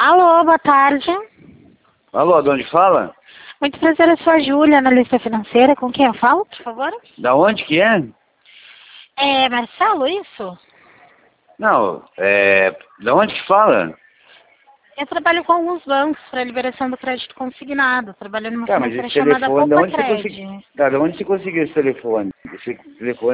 Alô, boa tarde. Alô, de onde fala? Muito prazer, eu sou a Júlia, analista financeira. Com quem eu falo, por favor? Da onde que é? É Marcelo, isso? Não, da onde que fala? Eu trabalho com alguns bancos para liberação do crédito consignado. Trabalho numa Tá, mas financeira esse chamada telefone, da Poupa onde você conseguiu? Cred. Tá, da onde você conseguiu esse telefone? Esse telefone